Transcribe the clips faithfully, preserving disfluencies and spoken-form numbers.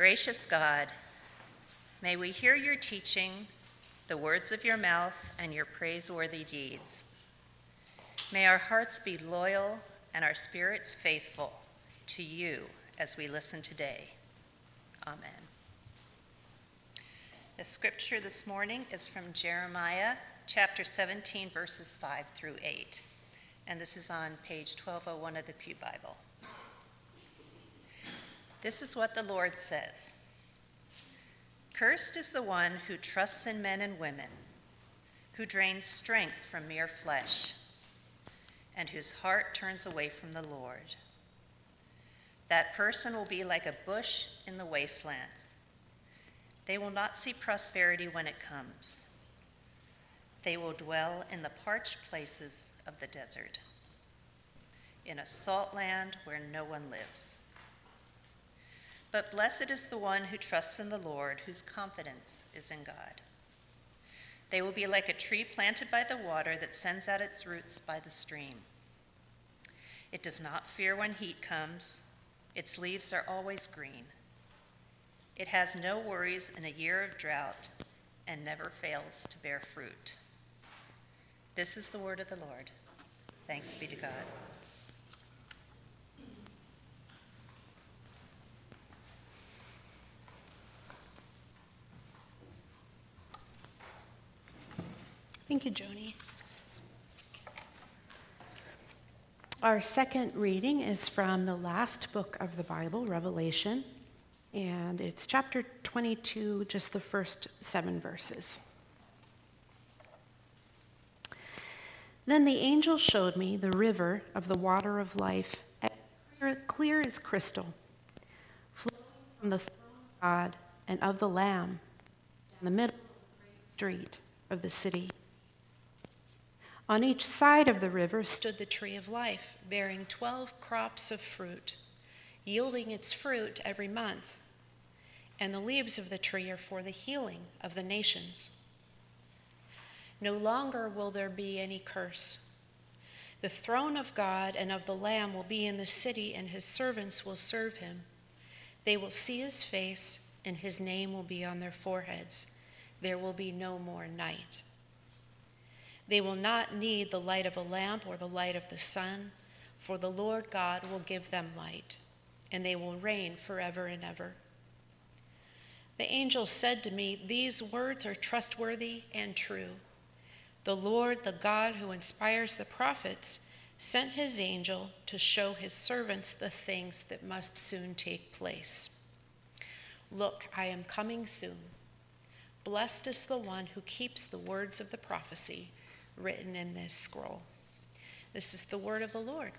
Gracious God, may we hear your teaching, the words of your mouth, and your praiseworthy deeds. May our hearts be loyal and our spirits faithful to you as we listen today. Amen. The scripture this morning is from Jeremiah chapter seventeen, verses five through eight, and this is on page twelve oh one of the Pew Bible. This is what the Lord says. Cursed is the one who trusts in men and women, who drains strength from mere flesh, and whose heart turns away from the Lord. That person will be like a bush in the wasteland. They will not see prosperity when it comes. They will dwell in the parched places of the desert, in a salt land where no one lives. But blessed is the one who trusts in the Lord, whose confidence is in God. They will be like a tree planted by the water that sends out its roots by the stream. It does not fear when heat comes. Its leaves are always green. It has no worries in a year of drought and never fails to bear fruit. This is the word of the Lord. Thanks be to God. Thank you, Joni. Our second reading is from the last book of the Bible, Revelation, and it's chapter twenty-two, just the first seven verses. Then the angel showed me the river of the water of life, as clear, clear as crystal, flowing from the throne of God and of the Lamb, in the middle of the great street of the city. On each side of the river stood the tree of life, bearing twelve crops of fruit, yielding its fruit every month. And the leaves of the tree are for the healing of the nations. No longer will there be any curse. The throne of God and of the Lamb will be in the city, and his servants will serve him. They will see his face, and his name will be on their foreheads. There will be no more night. They will not need the light of a lamp or the light of the sun, for the Lord God will give them light, and they will reign forever and ever. The angel said to me, "These words are trustworthy and true. The Lord, the God who inspires the prophets, sent his angel to show his servants the things that must soon take place. Look, I am coming soon. Blessed is the one who keeps the words of the prophecy written in this scroll." This is the word of the Lord.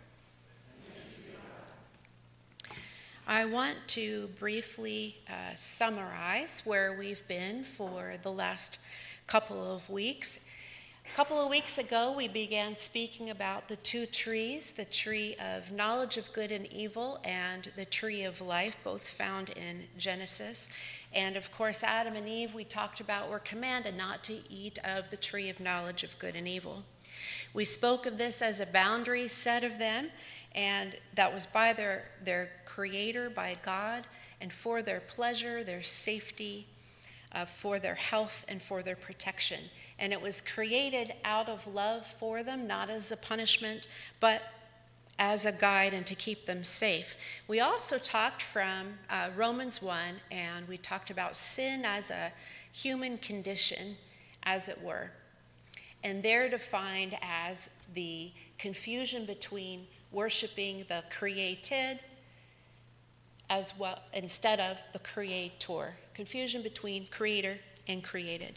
I want to briefly uh, summarize where we've been for the last couple of weeks. A couple of weeks ago, we began speaking about the two trees, the tree of knowledge of good and evil and the tree of life, both found in Genesis. And of course, Adam and Eve, we talked about, were commanded not to eat of the tree of knowledge of good and evil. We spoke of this as a boundary set of them, and that was by their, their creator, by God, and for their pleasure, their safety, uh, for their health, and for their protection. And it was created out of love for them, not as a punishment, but as a guide and to keep them safe. We also talked from uh, Romans one, and we talked about sin as a human condition, as it were. And they're defined as the confusion between worshiping the created as well instead of the creator. Confusion between creator and created.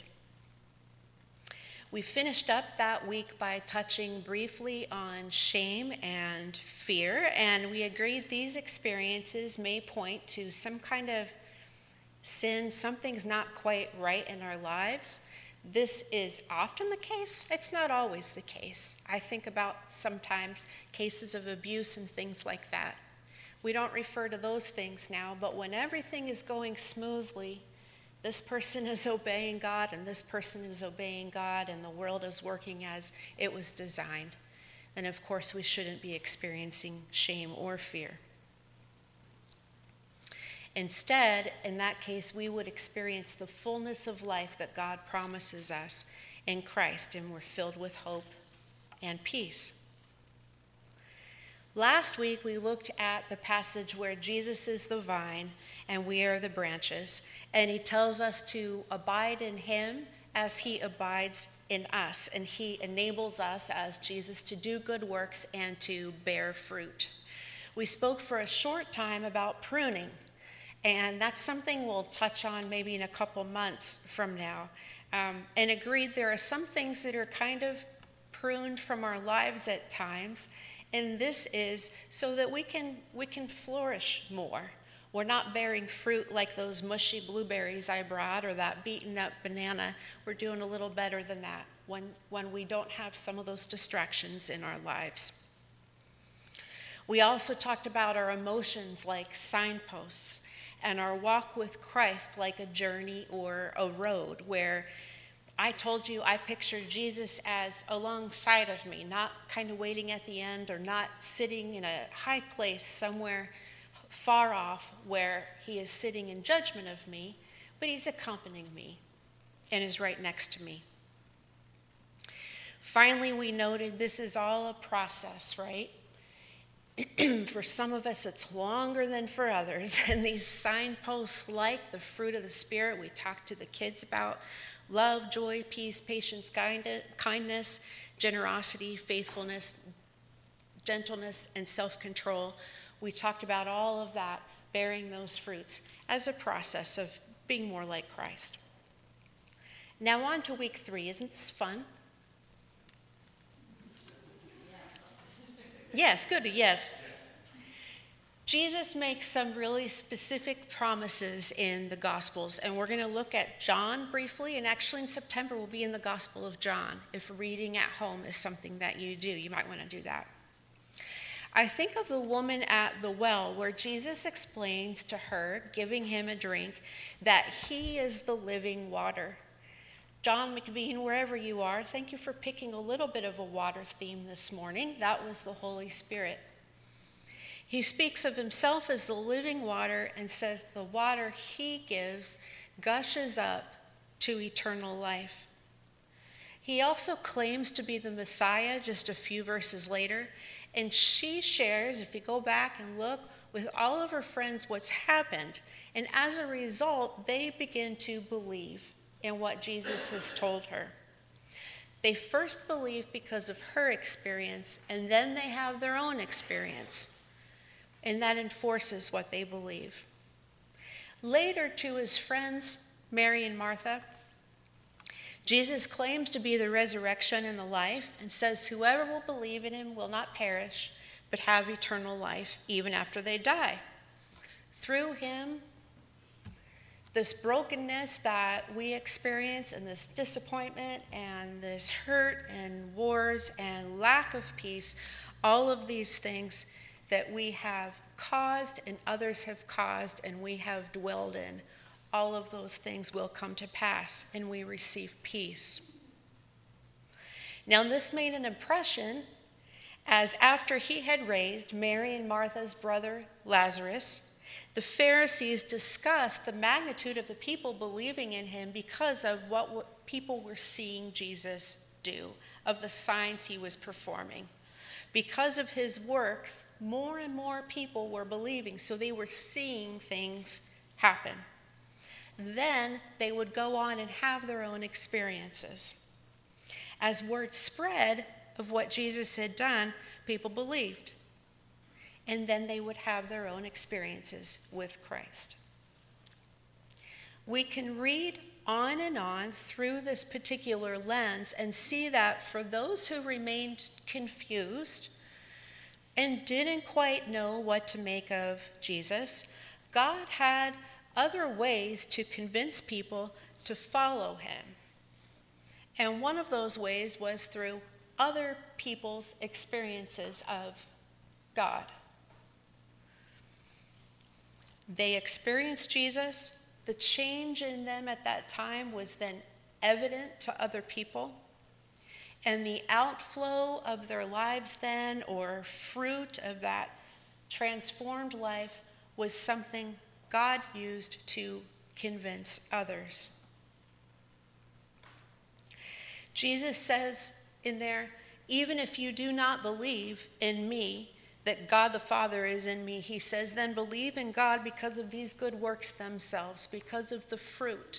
We finished up that week by touching briefly on shame and fear, and we agreed these experiences may point to some kind of sin, something's not quite right in our lives. This is often the case. It's not always the case. I think about sometimes cases of abuse and things like that. We don't refer to those things now, but when everything is going smoothly, this person is obeying God, and this person is obeying God, and the world is working as it was designed, then of course we shouldn't be experiencing shame or fear. Instead, in that case, we would experience the fullness of life that God promises us in Christ, and we're filled with hope and peace. Last week, we looked at the passage where Jesus is the vine and we are the branches, and he tells us to abide in him as he abides in us, and he enables us as Jesus to do good works and to bear fruit. We spoke for a short time about pruning, and that's something we'll touch on maybe in a couple months from now, um, and agreed there are some things that are kind of pruned from our lives at times, and this is so that we can we can flourish more. We're not bearing fruit like those mushy blueberries I brought or that beaten up banana. We're doing a little better than that when, when we don't have some of those distractions in our lives. We also talked about our emotions like signposts and our walk with Christ like a journey or a road, where I told you I pictured Jesus as alongside of me, not kind of waiting at the end or not sitting in a high place somewhere far off where he is sitting in judgment of me, but he's accompanying me and is right next to me. Finally, we noted this is all a process, right? For some of us, it's longer than for others. And these signposts, like the fruit of the Spirit we talked to the kids about, love, joy, peace, patience, kindness, generosity, faithfulness, gentleness, and self-control. We talked about all of that, bearing those fruits as a process of being more like Christ. Now on to week three. Isn't this fun? Yes, good, yes. Jesus makes some really specific promises in the Gospels, and we're going to look at John briefly, and actually in September we'll be in the Gospel of John. If reading at home is something that you do, you might want to do that. I think of the woman at the well, where Jesus explains to her, giving him a drink, that he is the living water. John McVean, wherever you are, thank you for picking a little bit of a water theme this morning. That was the Holy Spirit. He speaks of himself as the living water and says the water he gives gushes up to eternal life. He also claims to be the Messiah just a few verses later, and she shares, if you go back and look, with all of her friends what's happened, and as a result, they begin to believe in what Jesus has told her. They first believe because of her experience, and then they have their own experience, and that enforces what they believe. Later, to his friends, Mary and Martha, Jesus claims to be the resurrection and the life, and says whoever will believe in him will not perish, but have eternal life even after they die. Through him, this brokenness that we experience and this disappointment and this hurt and wars and lack of peace, all of these things that we have caused and others have caused and we have dwelled in, all of those things will come to pass and we receive peace. Now this made an impression, as after he had raised Mary and Martha's brother Lazarus, the Pharisees discussed the magnitude of the people believing in him because of what people were seeing Jesus do, of the signs he was performing. Because of his works, more and more people were believing, so they were seeing things happen. Then they would go on and have their own experiences. As word spread of what Jesus had done, people believed. And then they would have their own experiences with Christ. We can read on and on through this particular lens and see that for those who remained confused and didn't quite know what to make of Jesus, God had other ways to convince people to follow him. And one of those ways was through other people's experiences of God. They experienced Jesus. The change in them at that time was then evident to other people. And the outflow of their lives then, or fruit of that transformed life, was something God used to convince others. Jesus says in there, even if you do not believe in me, that God the Father is in me, he says, then believe in God because of these good works themselves, because of the fruit.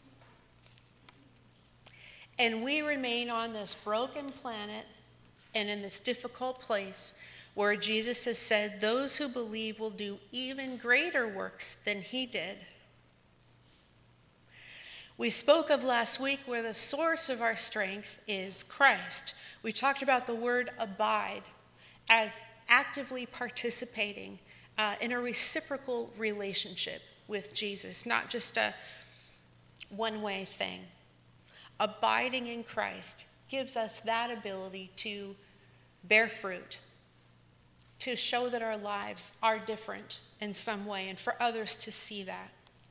And we remain on this broken planet and in this difficult place where Jesus has said those who believe will do even greater works than he did. We spoke of last week where the source of our strength is Christ. We talked about the word abide as actively participating uh, in a reciprocal relationship with Jesus, not just a one-way thing. Abiding in Christ gives us that ability to bear fruit, to show that our lives are different in some way, and for others to see that.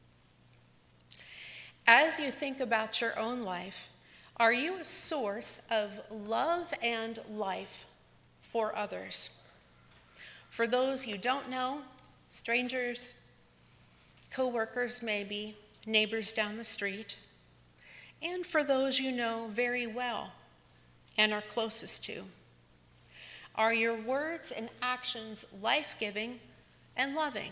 As you think about your own life, are you a source of love and life for others? For those you don't know, strangers, co-workers maybe, neighbors down the street, and for those you know very well and are closest to. Are your words and actions life-giving and loving?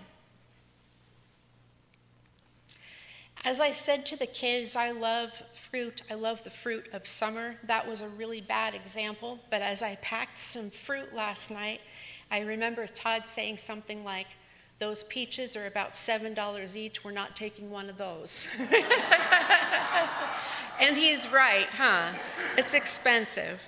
As I said to the kids, I love fruit. I love the fruit of summer. That was a really bad example, but as I packed some fruit last night, I remember Todd saying something like, those peaches are about seven dollars each. We're not taking one of those. And he's right, huh? It's expensive.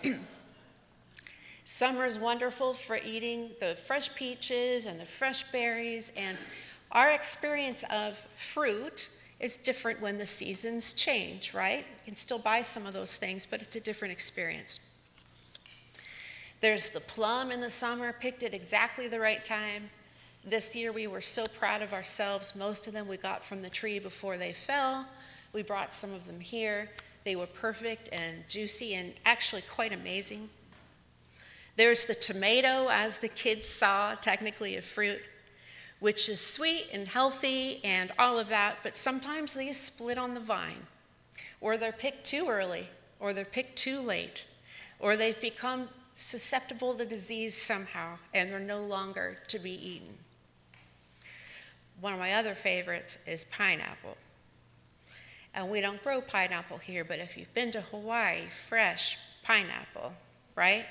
Summer's wonderful for eating the fresh peaches and the fresh berries, and our experience of fruit is different when the seasons change, right? You can still buy some of those things, but it's a different experience. There's the plum in the summer, picked at exactly the right time. This year we were so proud of ourselves. Most of them we got from the tree before they fell. We brought some of them here. They were perfect and juicy and actually quite amazing. There's the tomato, as the kids saw, technically a fruit, which is sweet and healthy and all of that, but sometimes they split on the vine, or they're picked too early, or they're picked too late, or they've become susceptible to disease somehow, and they're no longer to be eaten. One of my other favorites is pineapple. And we don't grow pineapple here, but if you've been to Hawaii, fresh pineapple, right?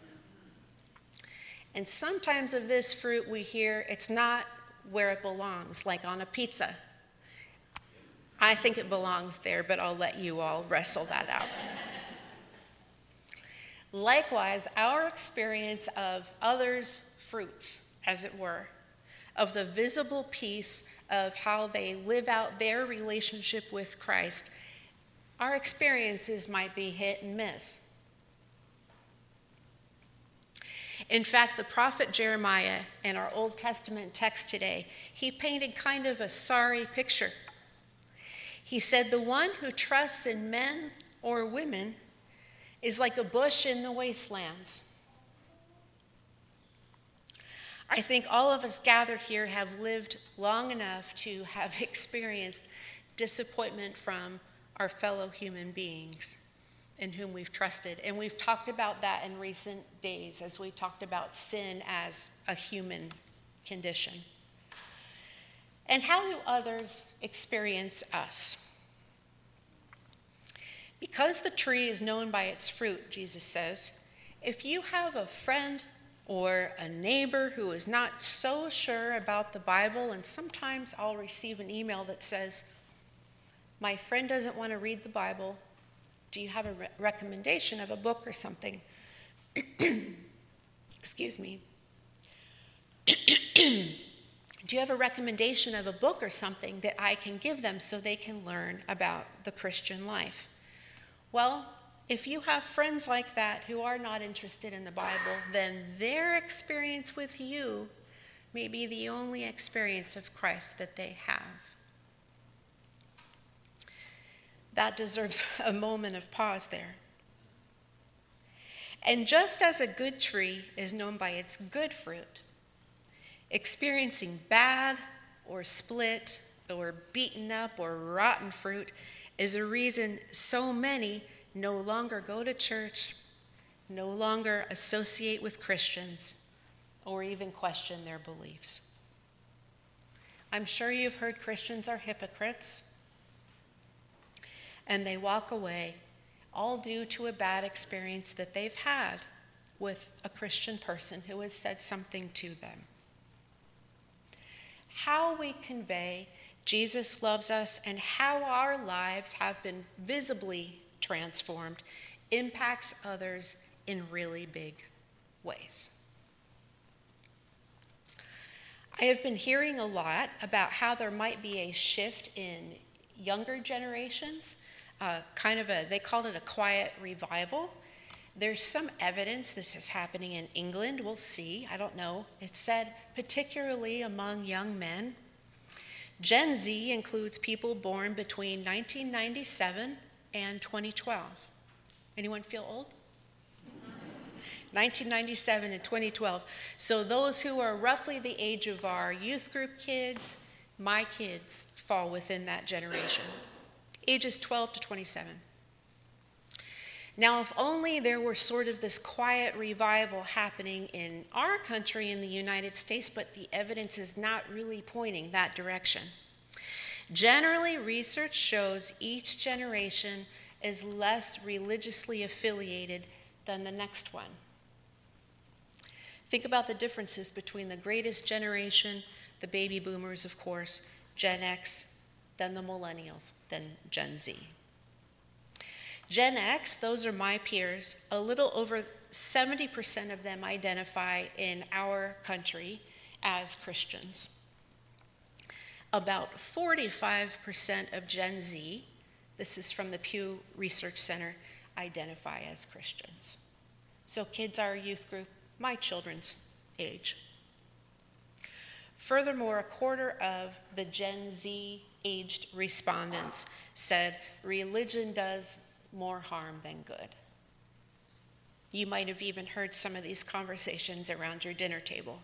And sometimes of this fruit we hear it's not where it belongs, like on a pizza. I think it belongs there, but I'll let you all wrestle that out. Likewise, our experience of others' fruits, as it were, of the visible piece of how they live out their relationship with Christ, our experiences might be hit and miss. In fact, the prophet Jeremiah in our Old Testament text today, he painted kind of a sorry picture. He said, the one who trusts in men or women is like a bush in the wastelands. I think all of us gathered here have lived long enough to have experienced disappointment from our fellow human beings in whom we've trusted. And we've talked about that in recent days as we talked about sin as a human condition. And how do others experience us? Because the tree is known by its fruit, Jesus says, if you have a friend or a neighbor who is not so sure about the Bible, and sometimes I'll receive an email that says, my friend doesn't want to read the Bible. Do you have a re- recommendation of a book or something? Excuse me. Do you have a recommendation of a book or something that I can give them so they can learn about the Christian life? Well, if you have friends like that who are not interested in the Bible, then their experience with you may be the only experience of Christ that they have. That deserves a moment of pause there. And just as a good tree is known by its good fruit, experiencing bad, or split or beaten up or rotten fruit is a reason so many no longer go to church, no longer associate with Christians, or even question their beliefs. I'm sure you've heard Christians are hypocrites, and they walk away all due to a bad experience that they've had with a Christian person who has said something to them. How we convey Jesus loves us and how our lives have been visibly transformed impacts others in really big ways. I have been hearing a lot about how there might be a shift in younger generations, uh, kind of a, they called it a quiet revival. There's some evidence this is happening in England. We'll see. I don't know. It said particularly among young men. Gen Z includes people born between nineteen ninety-seven and twenty twelve. Anyone feel old? nineteen ninety-seven and twenty twelve. So those who are roughly the age of our youth group kids, my kids fall within that generation. Ages twelve to twenty-seven. Now, if only there were sort of this quiet revival happening in our country, in the United States, but the evidence is not really pointing that direction. Generally, research shows each generation is less religiously affiliated than the next one. Think about the differences between the greatest generation, the baby boomers, of course, Gen X, then the millennials, then Gen Z. Gen X, those are my peers. A little over seventy percent of them identify in our country as Christians. About forty-five percent of Gen Z, this is from the Pew Research Center, identify as Christians. So kids are a youth group, my children's age. Furthermore, a quarter of the Gen Z aged respondents said religion does more harm than good. You might have even heard some of these conversations around your dinner table.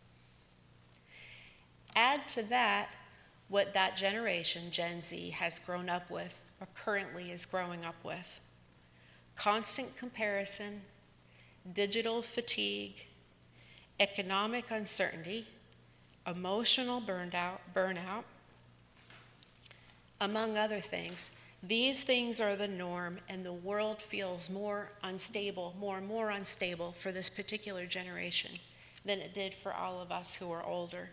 Add to that what that generation, Gen Z, has grown up with, or currently is growing up with. Constant comparison, digital fatigue, economic uncertainty, emotional burnout, burnout, among other things. These things are the norm, and the world feels more unstable, more and more unstable for this particular generation than it did for all of us who are older.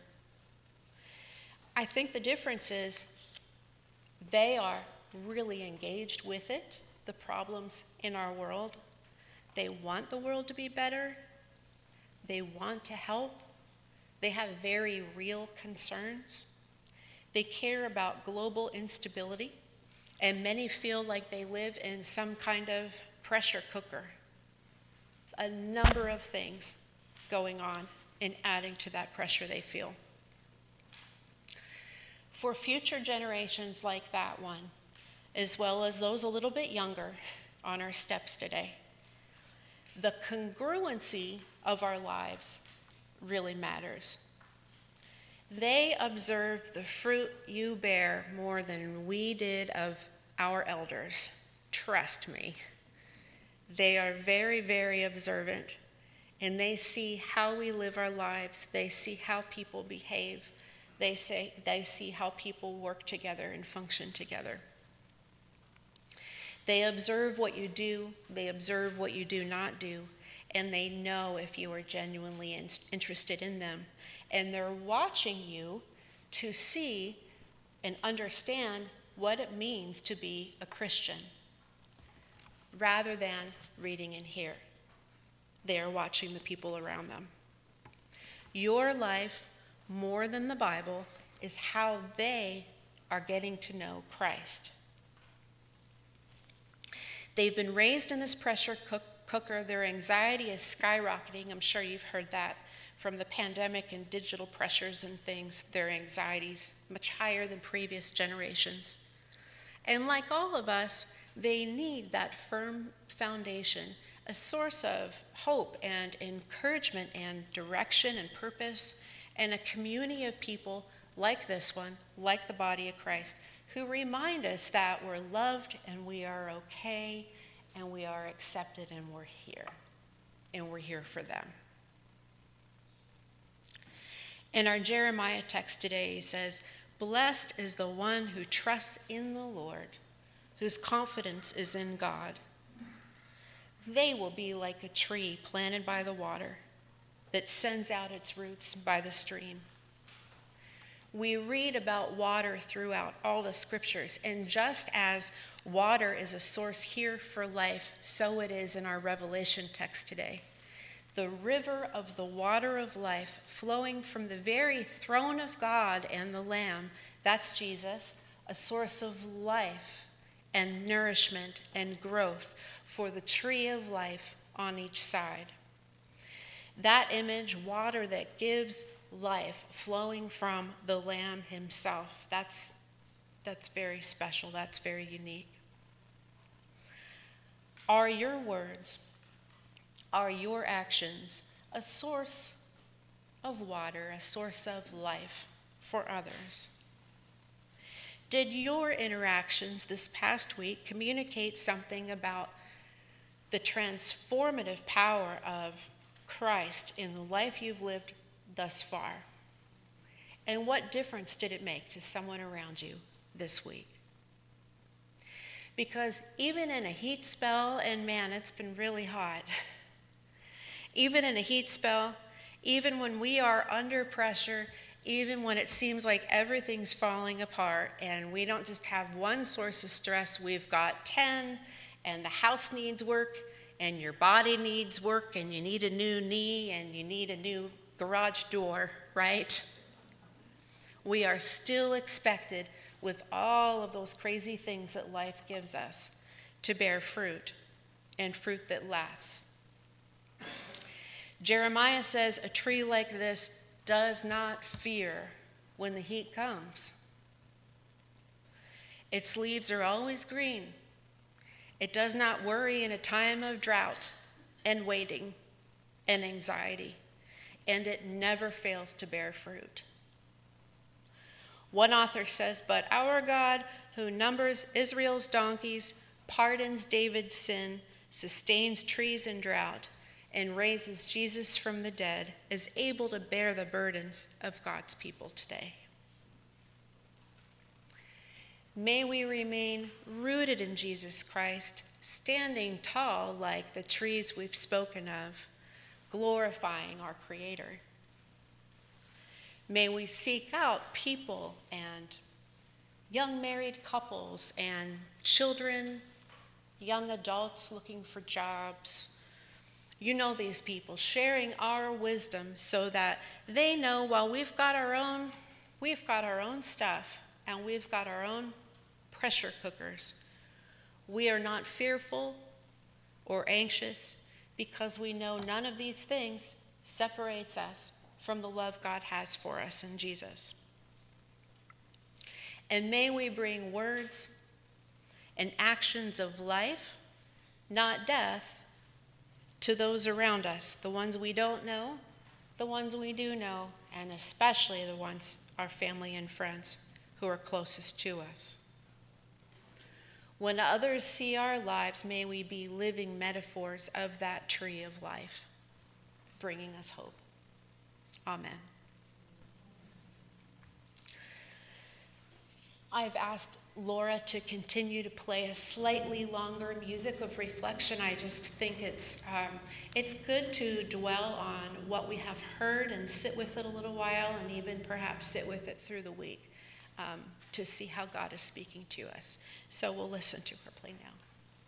I think the difference is they are really engaged with it, the problems in our world. They want the world to be better. They want to help. They have very real concerns. They care about global instability. And many feel like they live in some kind of pressure cooker. A number of things going on and adding to that pressure they feel. For future generations like that one, as well as those a little bit younger on our steps today, the congruency of our lives really matters. They observe the fruit you bear more than we did of our elders. Trust me. They are very, very observant, and they see how we live our lives. They see how people behave. They say they see how people work together and function together. They observe what you do. They observe what you do not do, and they know if you are genuinely in- interested in them. And they're watching you to see and understand what it means to be a Christian, rather than reading in here. They are watching the people around them. Your life, more than the Bible, is how they are getting to know Christ. They've been raised in this pressure cooker. Their anxiety is skyrocketing. I'm sure you've heard that. From the pandemic and digital pressures and things, their anxiety's much higher than previous generations. And like all of us, they need that firm foundation, a source of hope and encouragement and direction and purpose, and a community of people like this one, like the body of Christ, who remind us that we're loved and we are okay and we are accepted and we're here. And we're here for them. In our Jeremiah text today, he says, "Blessed is the one who trusts in the Lord, whose confidence is in God. They will be like a tree planted by the water that sends out its roots by the stream." We read about water throughout all the scriptures, and just as water is a source here for life, so it is in our Revelation text today. The river of the water of life flowing from the very throne of God and the Lamb, that's Jesus, a source of life and nourishment and growth for the tree of life on each side. That image, water that gives life flowing from the Lamb himself, that's, that's very special, that's very unique. Are your words, are your actions a source of water, a source of life for others? Did your interactions this past week communicate something about the transformative power of Christ in the life you've lived thus far? And what difference did it make to someone around you this week? Because even in a heat spell, and man, it's been really hot, even in a heat spell, even when we are under pressure, even when it seems like everything's falling apart and we don't just have one source of stress, we've got ten, and the house needs work, and your body needs work, and you need a new knee, and you need a new garage door, right? We are still expected, with all of those crazy things that life gives us, to bear fruit, and fruit that lasts. Jeremiah says a tree like this does not fear when the heat comes. Its leaves are always green. It does not worry in a time of drought and waiting and anxiety, and it never fails to bear fruit. One author says, "But our God, who numbers Israel's donkeys, pardons David's sin, sustains trees in drought, and raises Jesus from the dead, is able to bear the burdens of God's people today." May we remain rooted in Jesus Christ, standing tall like the trees we've spoken of, glorifying our Creator. May we seek out people and young married couples and children, young adults looking for jobs. You know these people, sharing our wisdom so that they know while we've got our own, we've got our own stuff and we've got our own pressure cookers, we are not fearful or anxious because we know none of these things separates us from the love God has for us in Jesus. And may we bring words and actions of life, not death, to those around us, the ones we don't know, the ones we do know, and especially the ones, our family and friends, who are closest to us. When others see our lives, may we be living metaphors of that tree of life, bringing us hope. Amen. I've asked Laura to continue to play a slightly longer music of reflection. I just think it's um, it's good to dwell on what we have heard and sit with it a little while, and even perhaps sit with it through the week um, to see how God is speaking to us. So we'll listen to her play now.